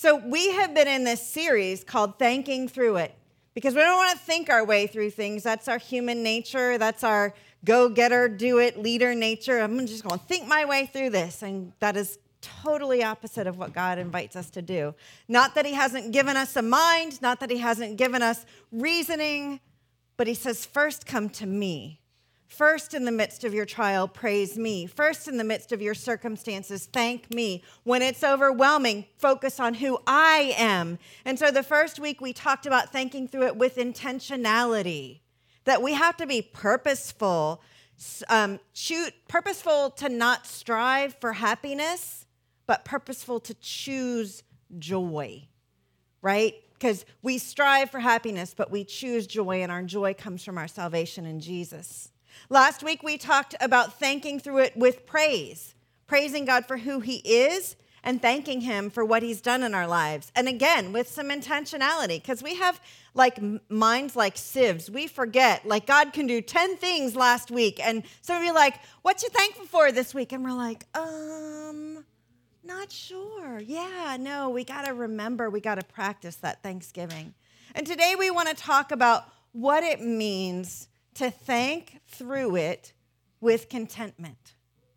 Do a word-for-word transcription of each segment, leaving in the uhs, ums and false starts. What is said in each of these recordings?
So we have been in this series called Thanking Through It, because we don't want to think our way through things. That's our human nature. That's our go-getter, do-it, leader nature. I'm just going to think my way through this. And that is totally opposite of what God invites us to do. Not that he hasn't given us a mind, not that he hasn't given us reasoning, but he says, first come to me. First, in the midst of your trial, praise me. First, in the midst of your circumstances, thank me. When it's overwhelming, focus on who I am. And so the first week, we talked about thanking through it with intentionality, that we have to be purposeful, um, shoot, purposeful to not strive for happiness, but purposeful to choose joy, right? Because we strive for happiness, but we choose joy, and our joy comes from our salvation in Jesus. Last week, we talked about thanking through it with praise, praising God for who he is and thanking him for what he's done in our lives. And again, with some intentionality, because we have like minds like sieves. We forget, like God can do ten things last week. And some of you are like, what you thankful for this week? And we're like, um, not sure. Yeah, no, we got to remember, we got to practice that Thanksgiving. And today we want to talk about what it means to thank through it with contentment.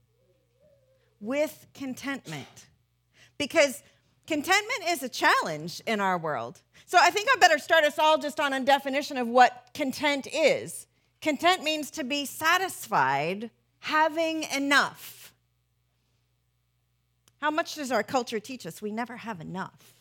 With contentment. Because contentment is a challenge in our world. So I think I better start us all just on a definition of what content is. Content means to be satisfied, having enough. How much does our culture teach us? We never have enough.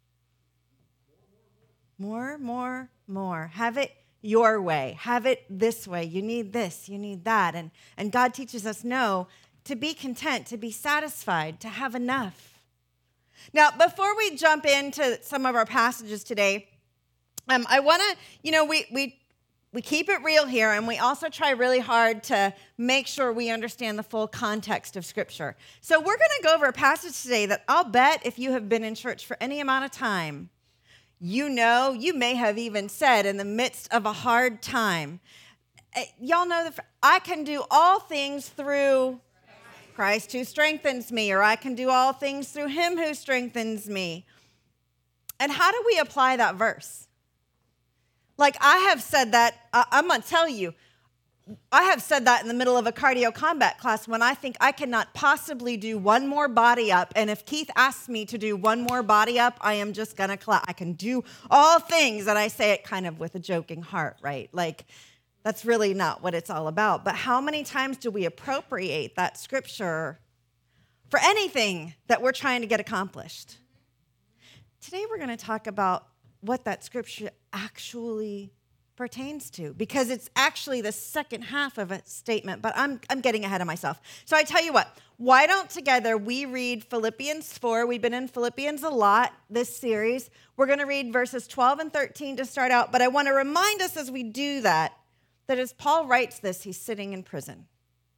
More, more, more. Have it your way. Have it this way. You need this. You need that. And, and God teaches us, no, to be content, to be satisfied, to have enough. Now, before we jump into some of our passages today, um, I want to, you know, we we we keep it real here, and we also try really hard to make sure we understand the full context of Scripture. So we're going to go over a passage today that I'll bet if you have been in church for any amount of time, you know, you may have even said in the midst of a hard time, y'all know that I can do all things through Christ who strengthens me, or I can do all things through him who strengthens me. And how do we apply that verse? Like I have said that, I'm going to tell you, I have said that in the middle of a cardio combat class when I think I cannot possibly do one more body up. And if Keith asks me to do one more body up, I am just going to clap. I can do all things. And I say it kind of with a joking heart, right? Like that's really not what it's all about. But how many times do we appropriate that scripture for anything that we're trying to get accomplished? Today we're going to talk about what that scripture actually pertains to, because it's actually the second half of a statement, but I'm I'm getting ahead of myself. So I tell you what, why don't together we read Philippians four? We've been in Philippians a lot this series. We're going to read verses twelve and thirteen to start out, but I want to remind us as we do that, that as Paul writes this, he's sitting in prison.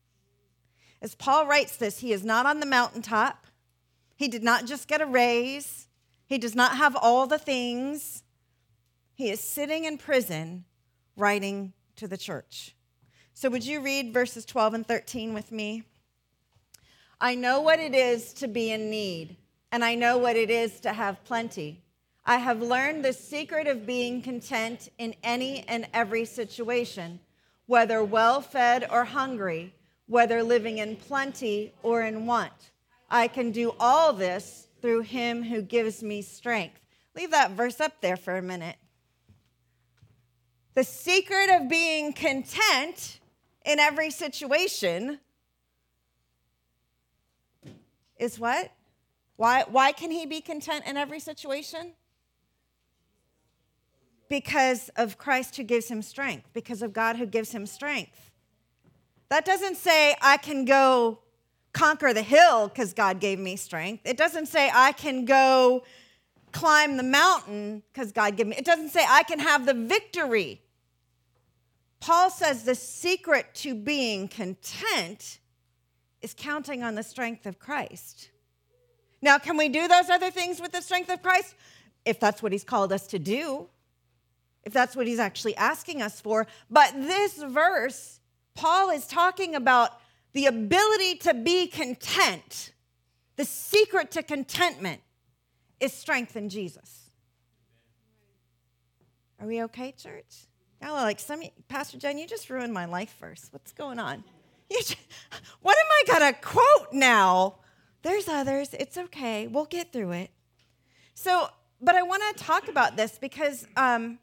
As Paul writes this, he is not on the mountaintop. He did not just get a raise. He does not have all the things. He is sitting in prison writing to the church. So would you read verses twelve and thirteen with me? I know what it is to be in need, and I know what it is to have plenty. I have learned the secret of being content in any and every situation, whether well-fed or hungry, whether living in plenty or in want. I can do all this through him who gives me strength. Leave that verse up there for a minute. The secret of being content in every situation is what? Why, why can he be content in every situation? Because of Christ who gives him strength, because of God who gives him strength. That doesn't say I can go conquer the hill because God gave me strength. It doesn't say I can go climb the mountain because God gave me. It doesn't say I can have the victory. Paul says the secret to being content is counting on the strength of Christ. Now, can we do those other things with the strength of Christ? If that's what he's called us to do, if that's what he's actually asking us for. But this verse, Paul is talking about the ability to be content. The secret to contentment is strength in Jesus. Are we okay, church? Y'all are like, some, Pastor Jen, you just ruined my life verse. What's going on? You just, what am I going to quote now? There's others. It's okay. We'll get through it. So, but I want to talk about this because um,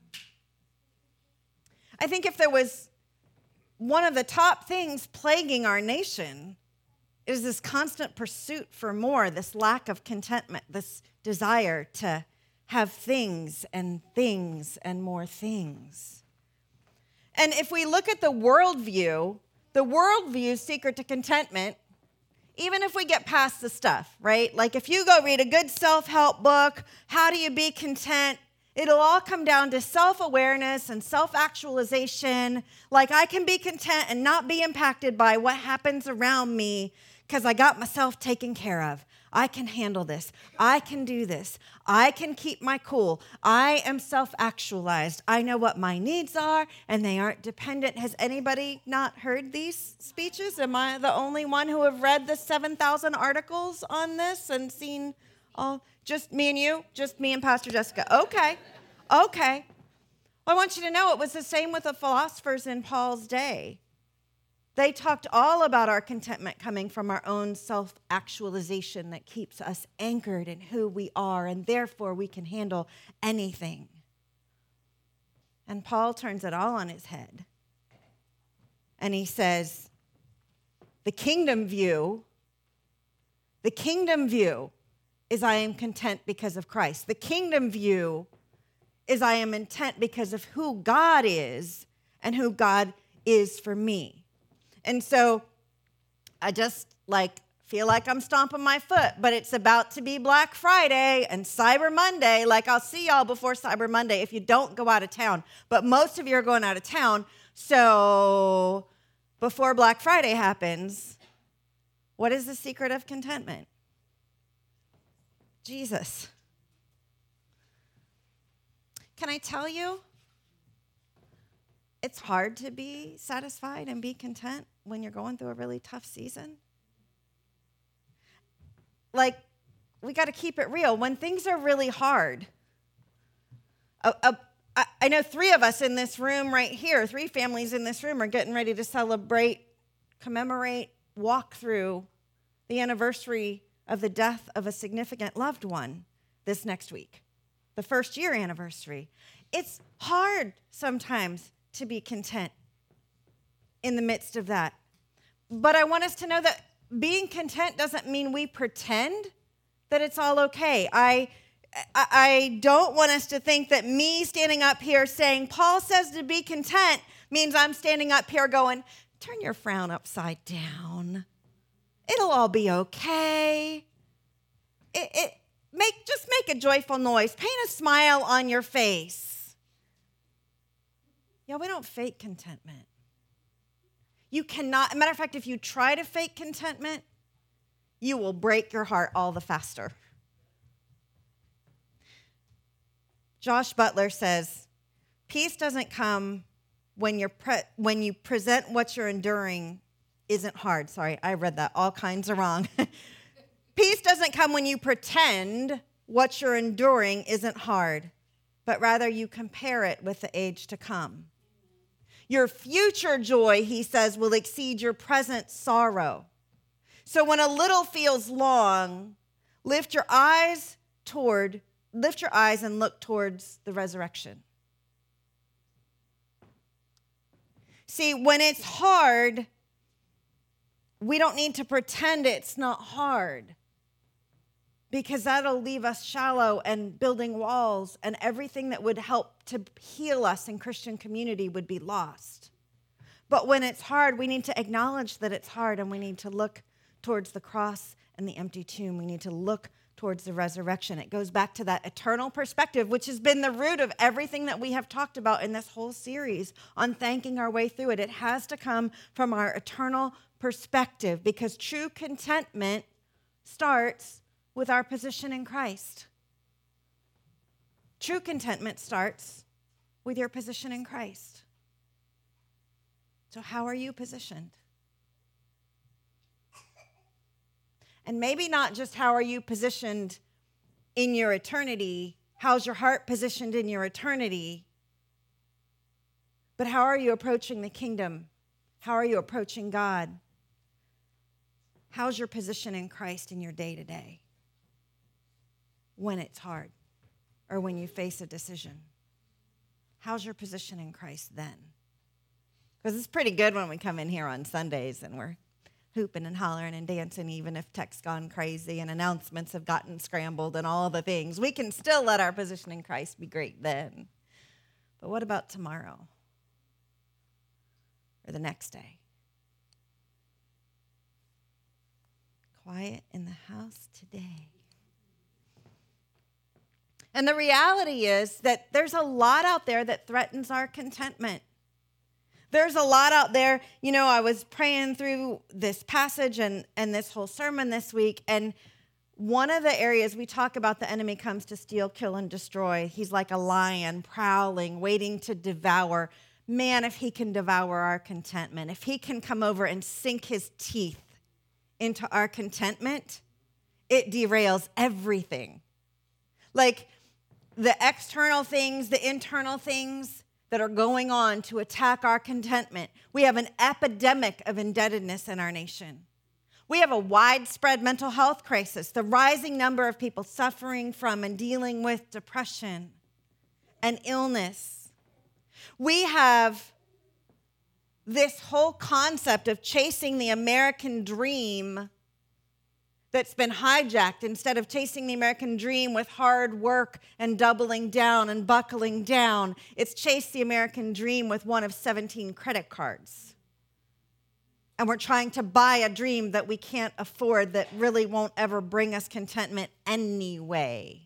I think if there was one of the top things plaguing our nation is this constant pursuit for more, this lack of contentment, this desire to have things and things and more things. And if we look at the worldview, the worldview's secret to contentment, even if we get past the stuff, right? Like if you go read a good self-help book, how do you be content? It'll all come down to self-awareness and self-actualization. Like I can be content and not be impacted by what happens around me because I got myself taken care of. I can handle this. I can do this. I can keep my cool. I am self-actualized. I know what my needs are, and they aren't dependent. Has anybody not heard these speeches? Am I the only one who have read the seven thousand articles on this and seen all? Just me and you? Just me and Pastor Jessica? Okay. Okay. Well, I want you to know it was the same with the philosophers in Paul's day. They talked all about our contentment coming from our own self-actualization that keeps us anchored in who we are, and therefore we can handle anything. And Paul turns it all on his head. And he says, the kingdom view, the kingdom view is I am content because of Christ. The kingdom view is I am content because of who God is and who God is for me. And so I just like feel like I'm stomping my foot, but it's about to be Black Friday and Cyber Monday. Like I'll see y'all before Cyber Monday if you don't go out of town. But most of you are going out of town. So before Black Friday happens, what is the secret of contentment? Jesus. Can I tell you? It's hard to be satisfied and be content when you're going through a really tough season. Like, we got to keep it real. When things are really hard, a, a, I, I know three of us in this room right here, three families in this room are getting ready to celebrate, commemorate, walk through the anniversary of the death of a significant loved one this next week, the first year anniversary. It's hard sometimes to be content in the midst of that. But I want us to know that being content doesn't mean we pretend that it's all okay. I, I, I don't want us to think that me standing up here saying, Paul says to be content, means I'm standing up here going, turn your frown upside down. It'll all be okay. It, it make just make a joyful noise. Paint a smile on your face. Yeah, we don't fake contentment. You cannot, matter of fact, if you try to fake contentment, you will break your heart all the faster. Josh Butler says, peace doesn't come when you're pre- when you present what you're enduring isn't hard. Sorry, I read that all kinds of wrong. Peace doesn't come when you pretend what you're enduring isn't hard, but rather you compare it with the age to come. Your future joy, he says, will exceed your present sorrow. So when a little feels long, lift your eyes toward, lift your eyes and look towards the resurrection. See, when it's hard, we don't need to pretend it's not hard, because that'll leave us shallow and building walls, and everything that would help to heal us in Christian community would be lost. But when it's hard, we need to acknowledge that it's hard, and we need to look towards the cross and the empty tomb. We need to look towards the resurrection. It goes back to that eternal perspective, which has been the root of everything that we have talked about in this whole series on thanking our way through it. It has to come from our eternal perspective, because true contentment starts with our position in Christ. True contentment starts with your position in Christ. So how are you positioned? And maybe not just how are you positioned in your eternity? How's your heart positioned in your eternity? But how are you approaching the kingdom? How are you approaching God? How's your position in Christ in your day-to-day when it's hard or when you face a decision? How's your position in Christ then? Because it's pretty good when we come in here on Sundays and we're hooping and hollering and dancing, even if tech's gone crazy and announcements have gotten scrambled and all the things. We can still let our position in Christ be great then. But what about tomorrow? Or the next day? Quiet in the house today. And the reality is that there's a lot out there that threatens our contentment. There's a lot out there. You know, I was praying through this passage and, and this whole sermon this week, and one of the areas we talk about, the enemy comes to steal, kill, and destroy. He's like a lion prowling, waiting to devour. Man, if he can devour our contentment, if he can come over and sink his teeth into our contentment, it derails everything. Like the external things, the internal things that are going on to attack our contentment. We have an epidemic of indebtedness in our nation. We have a widespread mental health crisis, the rising number of people suffering from and dealing with depression and illness. We have this whole concept of chasing the American dream that's been hijacked. Instead of chasing the American dream with hard work and doubling down and buckling down, it's chased the American dream with one of seventeen credit cards. And we're trying to buy a dream that we can't afford, that really won't ever bring us contentment anyway.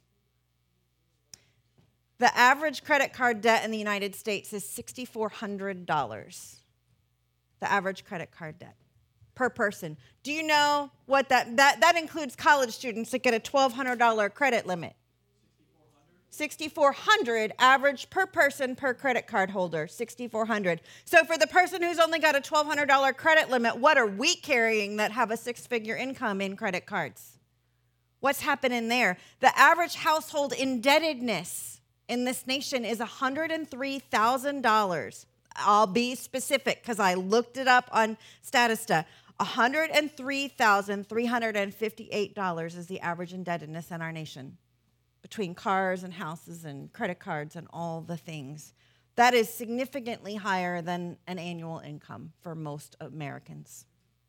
The average credit card debt in the United States is six thousand four hundred dollars. The average credit card debt per person. Do you know what that, that, that includes college students that get a twelve hundred dollars credit limit. six thousand four hundred dollars average per person per credit card holder, six thousand four hundred dollars. So for the person who's only got a twelve hundred dollars credit limit, what are we carrying that have a six-figure income in credit cards? What's happening there? The average household indebtedness in this nation is one hundred three thousand dollars. I'll be specific because I looked it up on Statista. one hundred three thousand three hundred fifty-eight dollars is the average indebtedness in our nation, between cars and houses and credit cards and all the things. That is significantly higher than an annual income for most Americans.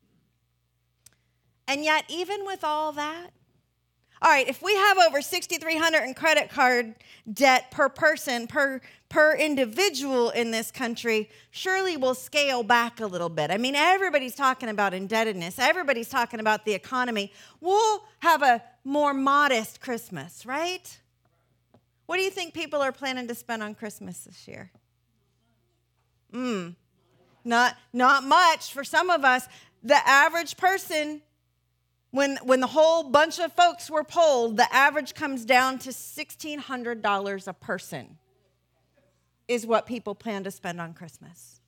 And yet, even with all that, all right, if we have over six thousand three hundred dollars in credit card debt per person, per, per individual in this country, surely we'll scale back a little bit. I mean, everybody's talking about indebtedness. Everybody's talking about the economy. We'll have a more modest Christmas, right? What do you think people are planning to spend on Christmas this year? Mm, not, not much for some of us. The average person, When, when the whole bunch of folks were polled, the average comes down to sixteen hundred dollars a person is what people plan to spend on Christmas.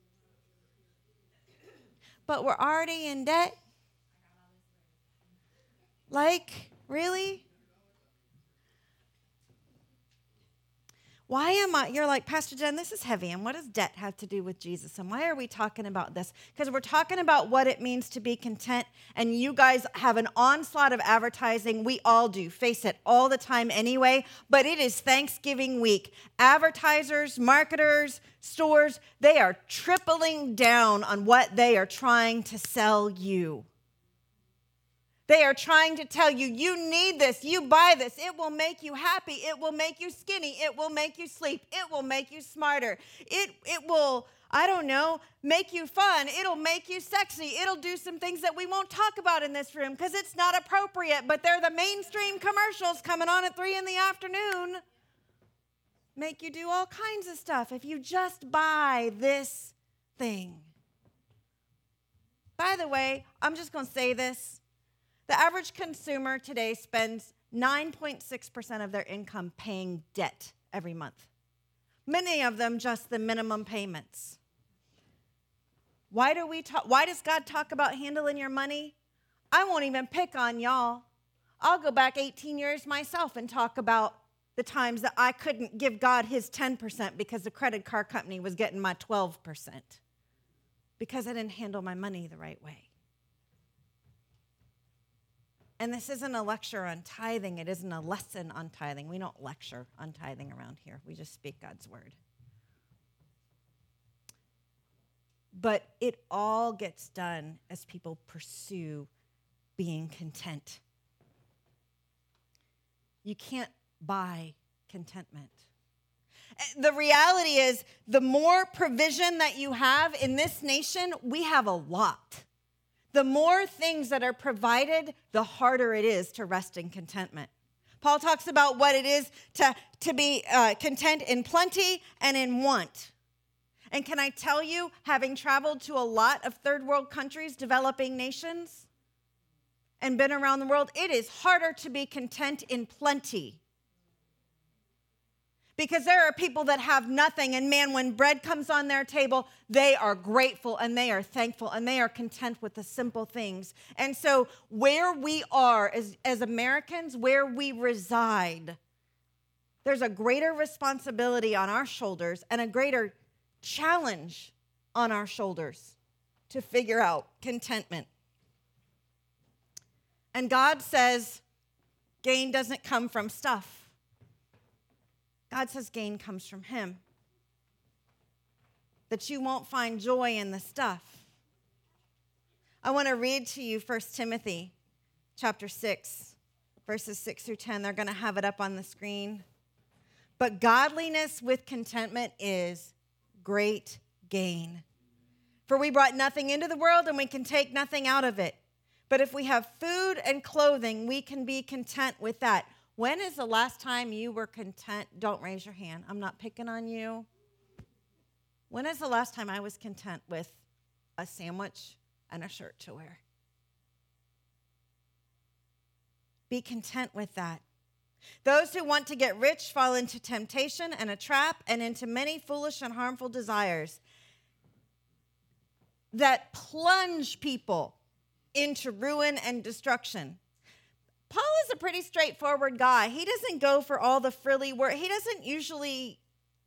But we're already in debt? Like, really? Why am I, you're like, Pastor Jen, this is heavy, and what does debt have to do with Jesus? And why are we talking about this? Because we're talking about what it means to be content, and you guys have an onslaught of advertising. We all do, face it, all the time anyway, but it is Thanksgiving week. Advertisers, marketers, stores, they are tripling down on what they are trying to sell you. They are trying to tell you, you need this, you buy this, it will make you happy, it will make you skinny, it will make you sleep, it will make you smarter, it, it will, I don't know, make you fun, it'll make you sexy, it'll do some things that we won't talk about in this room because it's not appropriate, but they're the mainstream commercials coming on at three in the afternoon. Make you do all kinds of stuff if you just buy this thing. By the way, I'm just going to say this. The average consumer today spends nine point six percent of their income paying debt every month. Many of them just the minimum payments. Why do we talk, why does God talk about handling your money? I won't even pick on y'all. I'll go back eighteen years myself and talk about the times that I couldn't give God his ten percent because the credit card company was getting my twelve percent because I didn't handle my money the right way. And this isn't a lecture on tithing. It isn't a lesson on tithing. We don't lecture on tithing around here. We just speak God's word. But it all gets done as people pursue being content. You can't buy contentment. The reality is, the more provision that you have in this nation, we have a lot. The more things that are provided, the harder it is to rest in contentment. Paul talks about what it is to, to be uh, content in plenty and in want. And can I tell you, having traveled to a lot of third world countries, developing nations, and been around the world, it is harder to be content in plenty. Because there are people that have nothing, and man, when bread comes on their table, they are grateful and they are thankful and they are content with the simple things. And so where we are as, as Americans, where we reside, there's a greater responsibility on our shoulders and a greater challenge on our shoulders to figure out contentment. And God says gain doesn't come from stuff. God says gain comes from him. That you won't find joy in the stuff. I want to read to you First Timothy chapter six, verses six through ten. They're going to have it up on the screen. But godliness with contentment is great gain. For we brought nothing into the world and we can take nothing out of it. But if we have food and clothing, we can be content with that. When is the last time you were content? Don't raise your hand. I'm not picking on you. When is the last time I was content with a sandwich and a shirt to wear? Be content with that. Those who want to get rich fall into temptation and a trap and into many foolish and harmful desires that plunge people into ruin and destruction. Paul is a pretty straightforward guy. He doesn't go for all the frilly work. He doesn't usually,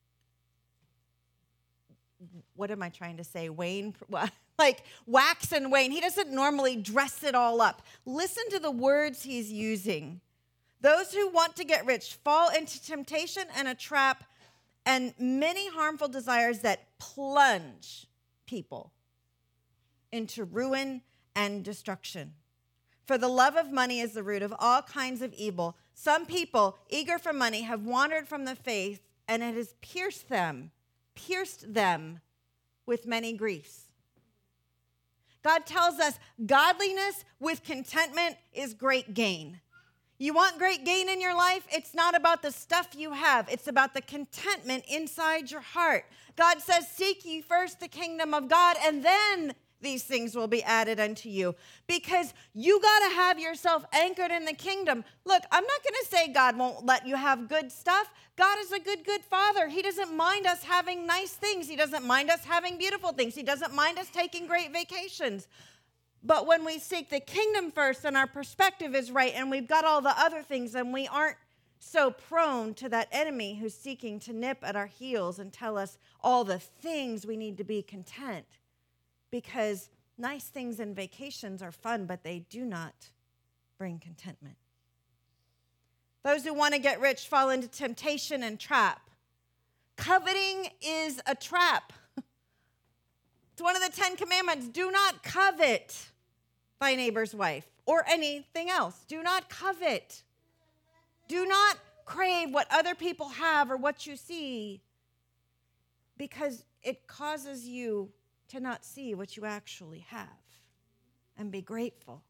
what am I trying to say, wane, like wax and wane. He doesn't normally dress it all up. Listen to the words he's using. Those who want to get rich fall into temptation and a trap and many harmful desires that plunge people into ruin and destruction. For the love of money is the root of all kinds of evil. Some people, eager for money, have wandered from the faith, and it has pierced them, pierced them with many griefs. God tells us godliness with contentment is great gain. You want great gain in your life? It's not about the stuff you have. It's about the contentment inside your heart. God says, seek ye first the kingdom of God, and then these things will be added unto you. Because you got to have yourself anchored in the kingdom. Look, I'm not going to say God won't let you have good stuff. God is a good, good father. He doesn't mind us having nice things. He doesn't mind us having beautiful things. He doesn't mind us taking great vacations. But when we seek the kingdom first and our perspective is right and we've got all the other things and we aren't so prone to that enemy who's seeking to nip at our heels and tell us all the things we need to be content. Because nice things and vacations are fun, but they do not bring contentment. Those who want to get rich fall into temptation and trap. Coveting is a trap. It's one of the Ten Commandments. Do not covet thy neighbor's wife or anything else. Do not covet. Do not crave what other people have or what you see, because it causes you to not see what you actually have and be grateful.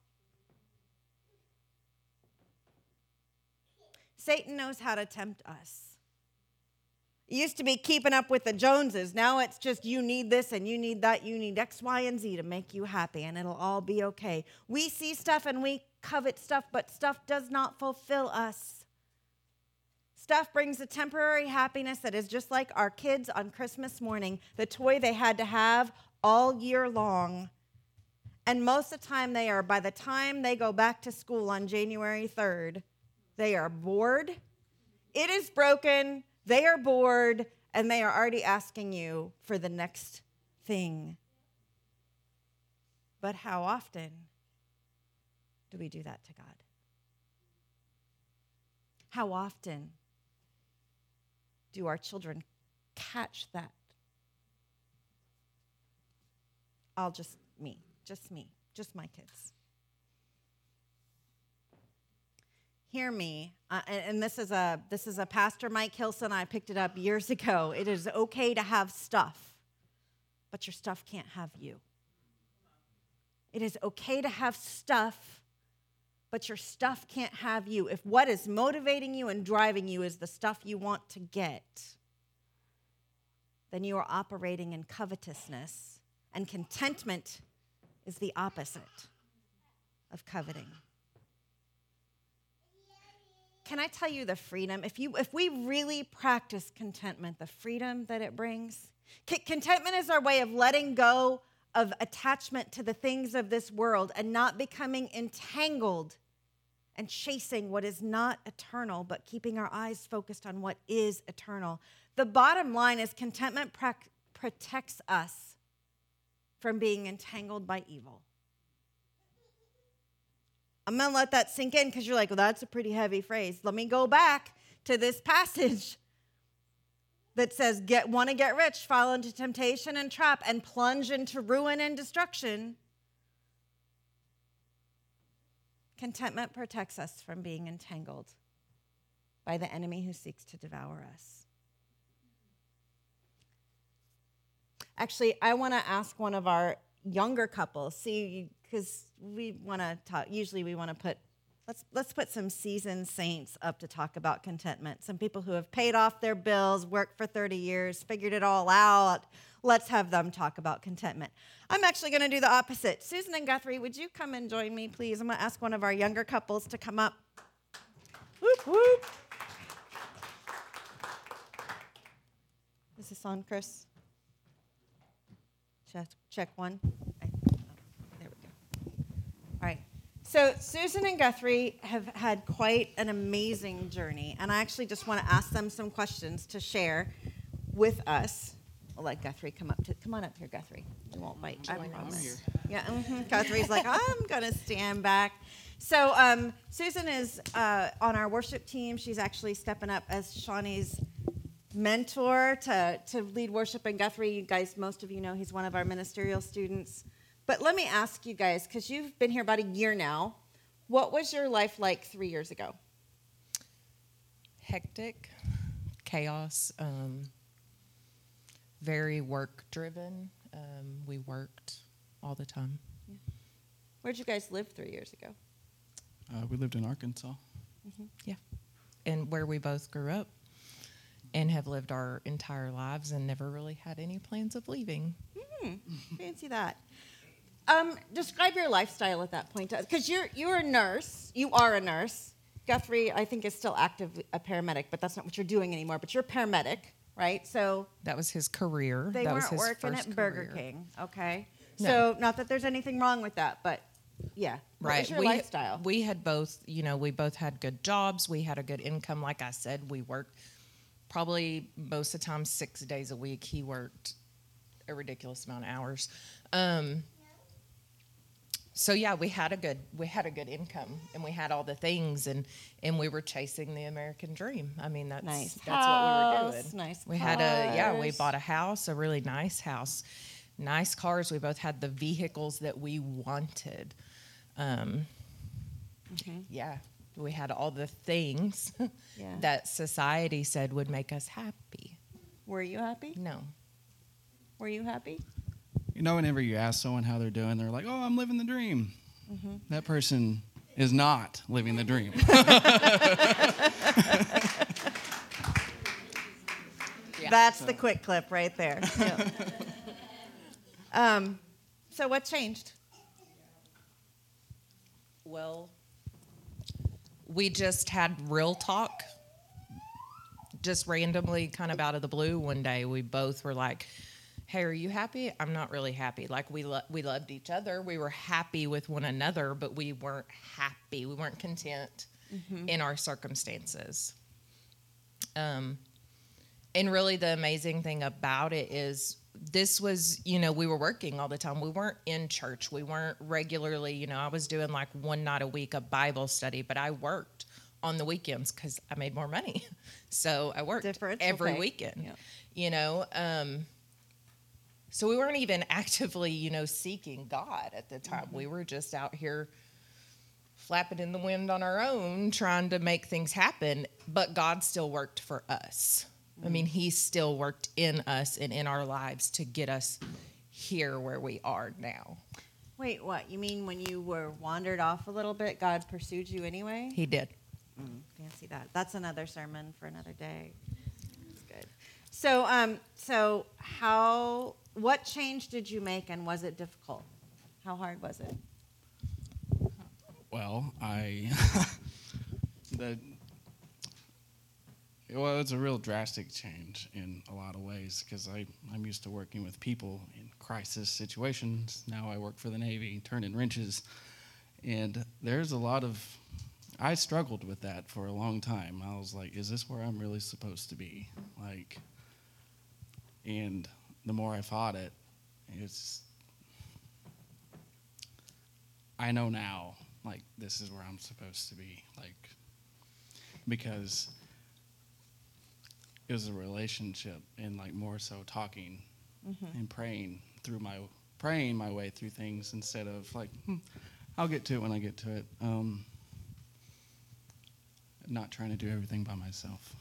Satan knows how to tempt us. It used to be keeping up with the Joneses. Now it's just you need this and you need that. You need X, Y, and Z to make you happy, and it'll all be okay. We see stuff and we covet stuff, but stuff does not fulfill us. Stuff brings a temporary happiness that is just like our kids on Christmas morning, the toy they had to have all year long. And most of the time they are, by the time they go back to school on January third, they are bored. It is broken. They are bored. And they are already asking you for the next thing. But how often do we do that to God? How often do our children catch that? I'll just, me, just me, just my kids. Hear me, uh, and, and this is a this is a Pastor Mike Hilson. I picked it up years ago. It is okay to have stuff, but your stuff can't have you. It is okay to have stuff, but your stuff can't have you. If what is motivating you and driving you is the stuff you want to get, then you are operating in covetousness, and contentment is the opposite of coveting. Can I tell you the freedom? If you, if we really practice contentment, the freedom that it brings. C- contentment is our way of letting go of attachment to the things of this world and not becoming entangled and chasing what is not eternal, but keeping our eyes focused on what is eternal. The bottom line is contentment pra- protects us from being entangled by evil. I'm going to let that sink in because you're like, well, that's a pretty heavy phrase. Let me go back to this passage that says, "Get want to get rich, fall into temptation and trap, and plunge into ruin and destruction." Contentment protects us from being entangled by the enemy who seeks to devour us. Actually, I want to ask one of our younger couples, see, because we want to talk, usually we want to put, let's let's put some seasoned saints up to talk about contentment. Some people who have paid off their bills, worked for thirty years, figured it all out. Let's have them talk about contentment. I'm actually going to do the opposite. Susan and Guthrie, would you come and join me, please? I'm going to ask one of our younger couples to come up. Whoop, whoop. Is this on, Chris? Check, check one. Okay. Oh, there we go. All right. So Susan and Guthrie have had quite an amazing journey, and I actually just want to ask them some questions to share with us. I'll let Guthrie come up to come on up here, Guthrie. You won't bite. I promise. Yeah. Mm-hmm. Guthrie's like, I'm gonna stand back. So um, Susan is uh, on our worship team. She's actually stepping up as Shawnee's mentor to, to lead worship. And Guthrie, you guys, most of you know he's one of our ministerial students. But let me ask you guys, because you've been here about a year now, what was your life like three years ago? Hectic, chaos, um, very work-driven. Um, we worked all the time. Yeah. Where'd you guys live three years ago? Uh, we lived in Arkansas. Mm-hmm. Yeah, and where we both grew up. And have lived our entire lives and never really had any plans of leaving. Hmm, fancy that. Um, describe your lifestyle at that point, because you're you're a nurse. You are a nurse. Guthrie, I think, is still active a paramedic, but that's not what you're doing anymore. But you're a paramedic, right? So that was his career. They that weren't was his working first at Burger career. King, okay? No. So not that there's anything wrong with that, but yeah, what right. was your we, lifestyle? We had both, you know, we both had good jobs. We had a good income. Like I said, we worked. Probably most of the time six days a week. He worked a ridiculous amount of hours. Um, so yeah, we had a good we had a good income, and we had all the things, and, and we were chasing the American dream. I mean, that's nice that's house, what we were doing. Nice we cars. had a yeah, we bought a house, a really nice house, nice cars. We both had the vehicles that we wanted. Um, mm-hmm. Yeah. We had all the things yeah. that society said would make us happy. Were you happy? No. Were you happy? You know, whenever you ask someone how they're doing, they're like, oh, I'm living the dream. Mm-hmm. That person is not living the dream. yeah. That's so. The quick clip right there. Yeah. um, so what changed? Well, we just had real talk, just randomly, kind of out of the blue one day. We both were like, hey, are you happy? I'm not really happy. Like we lo- we loved each other. We were happy with one another, but we weren't happy. We weren't content mm-hmm. in our circumstances. Um, and really the amazing thing about it is this was, you know, we were working all the time. We weren't in church. We weren't regularly, you know, I was doing like one night a week of Bible study, but I worked on the weekends because I made more money. So I worked every pay. weekend, Yeah. you know. Um, so we weren't even actively, you know, seeking God at the time. Mm-hmm. We were just out here flapping in the wind on our own, trying to make things happen. But God still worked for us. Mm-hmm. I mean, he still worked in us and in our lives to get us here where we are now. Wait, what? You mean when you were wandered off a little bit, God pursued you anyway? He did. Mm, fancy that. That's another sermon for another day. That's good. So, um, so how, what change did you make, and was it difficult? How hard was it? Well, I, the, well, it's a real drastic change in a lot of ways because I, I'm used to working with people in crisis situations. Now I work for the Navy, turning wrenches, and there's a lot of, I struggled with that for a long time. I was like, is this where I'm really supposed to be? Like, and the more I fought it, it's, I know now, like, this is where I'm supposed to be. Like, because it was a relationship and, like, more so talking mm-hmm. and praying through my, praying my way through things instead of, like, hmm, I'll get to it when I get to it. Um, not trying to do everything by myself.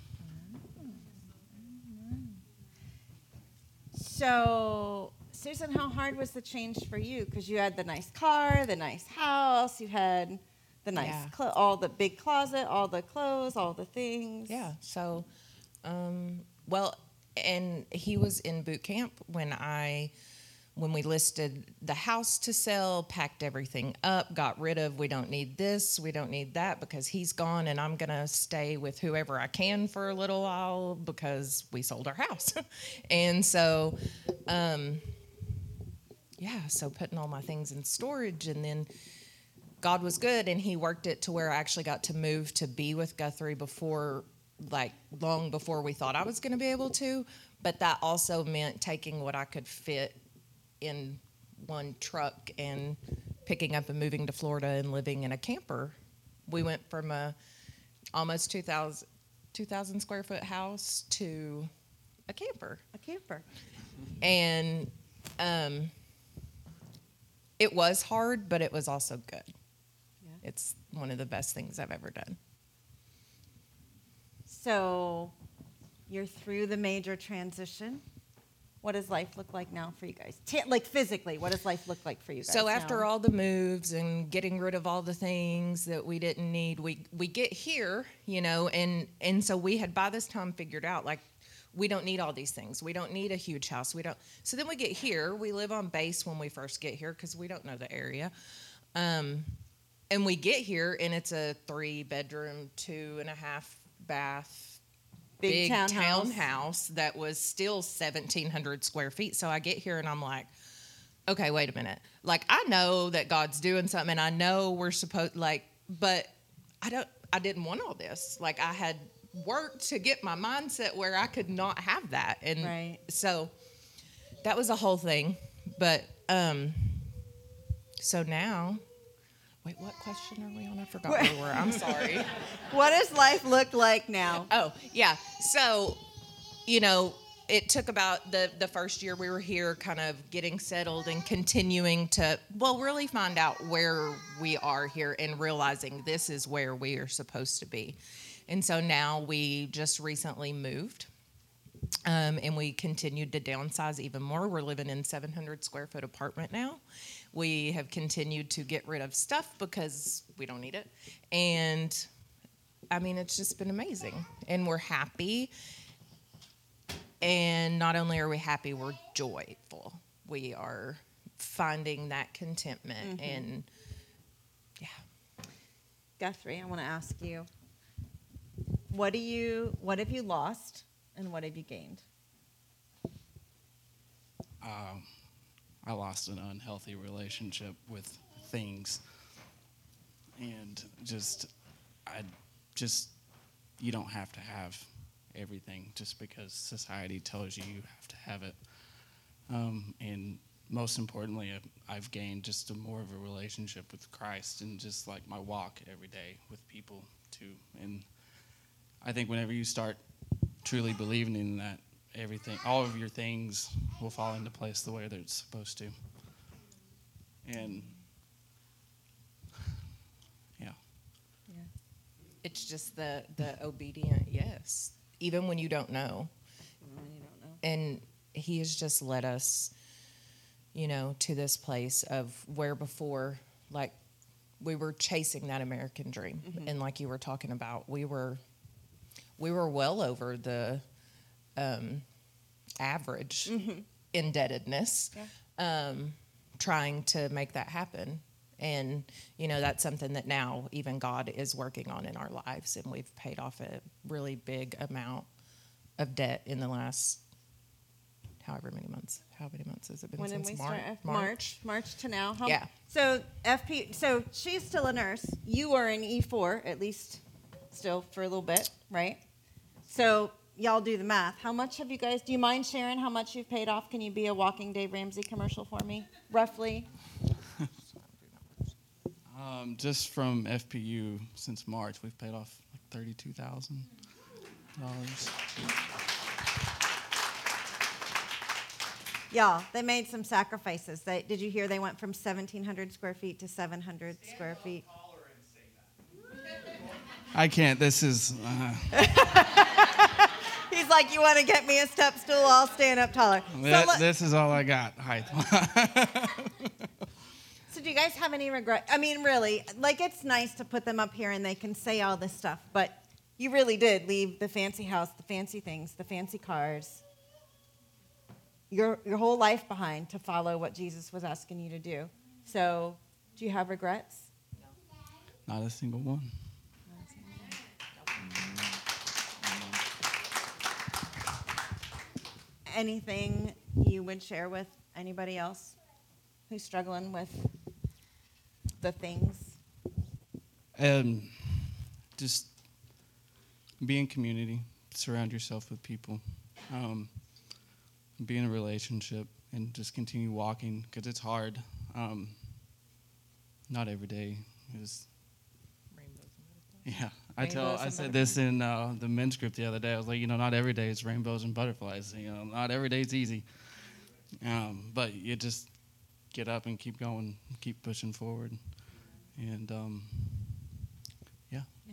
So, Susan, how hard was the change for you? Because you had the nice car, the nice house, you had the nice, yeah. clo- all the big closet, all the clothes, all the things. Yeah. So, um, well, and he was in boot camp when I, when we listed the house to sell, packed everything up, got rid of, we don't need this, we don't need that because he's gone and I'm going to stay with whoever I can for a little while because we sold our house. And so, um, yeah, so putting all my things in storage, and then God was good and he worked it to where I actually got to move to be with Guthrie before, like long before we thought I was going to be able to. But that also meant taking what I could fit in one truck and picking up and moving to Florida and living in a camper. We went from a almost two thousand, two thousand square foot house to a camper. A camper. And um, it was hard, but it was also good. Yeah. It's one of the best things I've ever done. So you're through the major transition. What does life look like now for you guys? T- like physically, what does life look like for you guys So after now? all the moves and getting rid of all the things that we didn't need, we we get here, you know, and and so we had by this time figured out, like, we don't need all these things. We don't need a huge house. We don't. So then we get here. We live on base when we first get here because we don't know the area. Um, and we get here, and it's a three-bedroom, two and a half bath, Big, big townhouse. townhouse that was still seventeen hundred square feet. So I get here and I'm like, okay, wait a minute. Like, I know that God's doing something and I know we're supposed, like, but I don't, I didn't want all this. Like, I had worked to get my mindset where I could not have that. And right. so that was a whole thing. But, um, so now, wait, what question are we on? I forgot where we were. I'm sorry. What does life look like now? Oh, yeah. So, you know, it took about the, the first year we were here kind of getting settled and continuing to, well, really find out where we are here and realizing this is where we are supposed to be. And so now we just recently moved. Um, and we continued to downsize even more. We're living in seven hundred square foot apartment now. We have continued to get rid of stuff because we don't need it. And I mean, it's just been amazing. And we're happy. And not only are we happy, we're joyful. We are finding that contentment. Mm-hmm. And yeah. Guthrie, I want to ask you, what do you, what have you lost and what have you gained? um, I lost an unhealthy relationship with things, and just I just you don't have to have everything just because society tells you you have to have it. Um, and most importantly, I've gained just a more of a relationship with Christ and just like my walk every day with people too. And I think whenever you start truly believing in that, everything, all of your things will fall into place the way they're supposed to. And yeah. Yeah. It's just the, the obedient yes, even when you don't know. When you don't know. And he has just led us, you know, to this place of where before, like, we were chasing that American dream. Mm-hmm. And like you were talking about, we were we were well over the um, average mm-hmm. indebtedness, yeah. um, trying to make that happen. And, you know, that's something that now even God is working on in our lives. And we've paid off a really big amount of debt in the last however many months. How many months has it been when since did we Mar- start? March? March. March to now. How yeah. So F P. So she's still a nurse. You are in E four, at least, still for a little bit, right? So y'all do the math. How much have you guys? Do you mind sharing how much you've paid off? Can you be a walking Dave Ramsey commercial for me, roughly? um, just from F P U since March, we've paid off like thirty-two thousand dollars. Y'all, they made some sacrifices. They, did you hear they went from seventeen hundred square feet to seven hundred square feet? I can't. This is... Uh, He's like, you want to get me a step stool? I'll stand up taller. That, so le- this is all I got, height. So do you guys have any regret? I mean, really, like, it's nice to put them up here and they can say all this stuff, but you really did leave the fancy house, the fancy things, the fancy cars, your your whole life behind to follow what Jesus was asking you to do. So do you have regrets? No. Not a single one. Anything you would share with anybody else who's struggling with the things? Um, just be in community, surround yourself with people, um, be in a relationship, and just continue walking because it's hard. Um, not every day is. Yeah, I Rainbows tell I and said this in uh, the men's group the other day. I was like, you know, not every day is rainbows and butterflies. You know, not every day is easy. Um, but you just get up and keep going, keep pushing forward, and um, yeah. Yeah.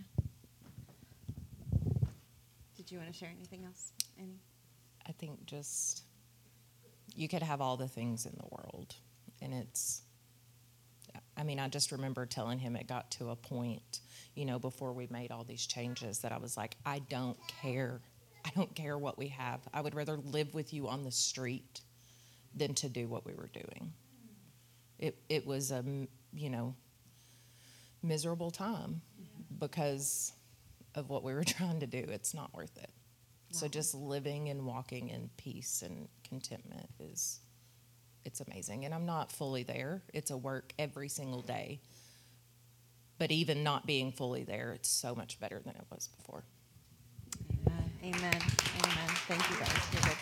Did you want to share anything else, Annie? I think just you could have all the things in the world, and it's. I mean, I just remember telling him it got to a point, you know, before we made all these changes that I was like, I don't care. I don't care what we have. I would rather live with you on the street than to do what we were doing. It it was a, you know, miserable time because of what we were trying to do. It's not worth it. No. So just living and walking in peace and contentment is... it's amazing. And I'm not fully there. It's a work every single day. But even not being fully there, it's so much better than it was before. Amen. Amen. Amen. Thank you guys. You're good.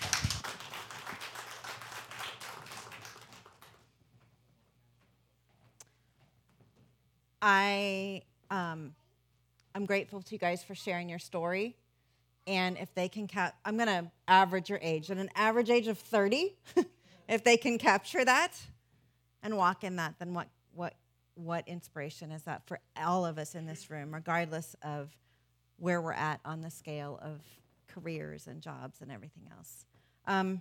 I, um, I'm grateful to you guys for sharing your story. And if they can cap, I'm going to average your age. At an average age of thirty, if they can capture that and walk in that, then what what what inspiration is that for all of us in this room, regardless of where we're at on the scale of careers and jobs and everything else. Um,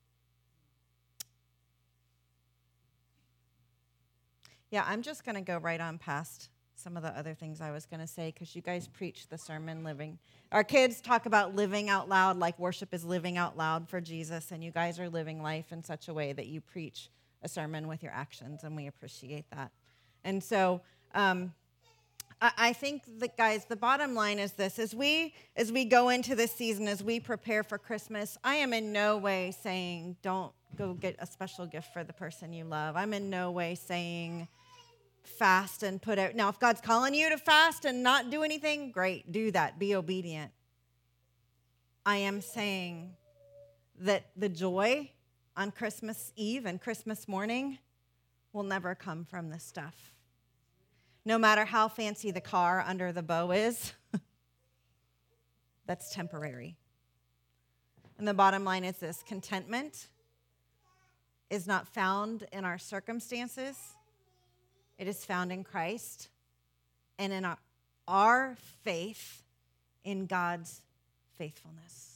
yeah, I'm just going to go right on past some of the other things I was going to say because you guys preach the sermon living. Our kids talk about living out loud, like worship is living out loud for Jesus, and you guys are living life in such a way that you preach a sermon with your actions, and we appreciate that. And so um, I, I think that, guys, the bottom line is this. As we, as we go into this season, as we prepare for Christmas, I am in no way saying don't go get a special gift for the person you love. I'm in no way saying fast and put out. Now, if God's calling you to fast and not do anything, great, do that. Be obedient. I am saying that the joy on Christmas Eve and Christmas morning will never come from this stuff. No matter how fancy the car under the bow is, that's temporary. And the bottom line is this: contentment is not found in our circumstances. It is found in Christ and in our, our faith in God's faithfulness.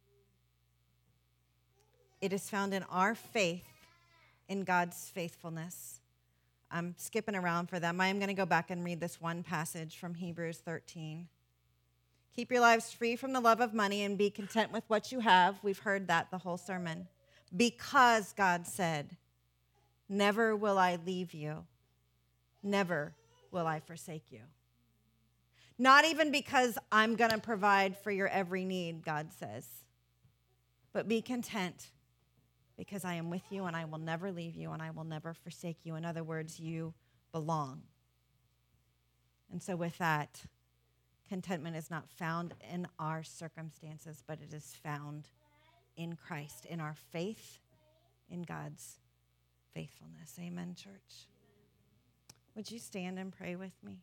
It is found in our faith in God's faithfulness. I'm skipping around for them. I am going to go back and read this one passage from Hebrews thirteen. Keep your lives free from the love of money and be content with what you have. We've heard that the whole sermon. Because God said, never will I leave you. Never will I forsake you. Not even because I'm going to provide for your every need, God says. But be content because I am with you and I will never leave you and I will never forsake you. In other words, you belong. And so with that, contentment is not found in our circumstances, but it is found in Christ, in our faith, in God's faithfulness. Amen, church. Would you stand and pray with me?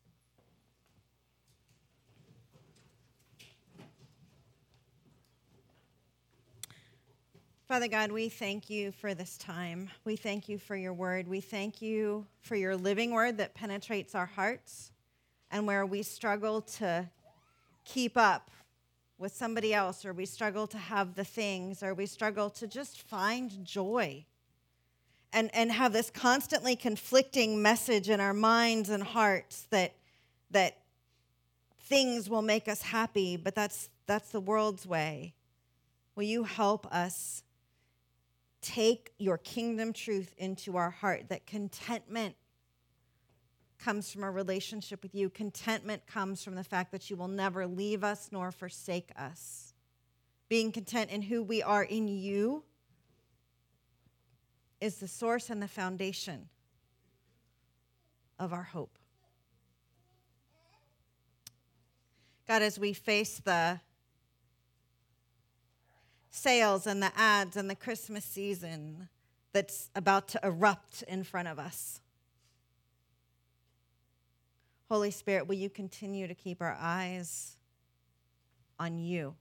Father God, we thank you for this time. We thank you for your word. We thank you for your living word that penetrates our hearts, and where we struggle to keep up with somebody else, or we struggle to have the things, or we struggle to just find joy and, and have this constantly conflicting message in our minds and hearts that, that things will make us happy, but that's, that's the world's way. Will you help us take your kingdom truth into our heart, that contentment comes from a relationship with you. Contentment comes from the fact that you will never leave us nor forsake us. Being content in who we are in you is the source and the foundation of our hope. God, as we face the sales and the ads and the Christmas season that's about to erupt in front of us, Holy Spirit, will you continue to keep our eyes on you?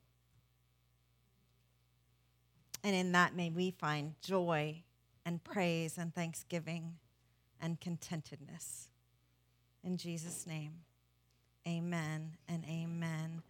And in that, may we find joy and praise and thanksgiving and contentedness. In Jesus' name, amen and amen.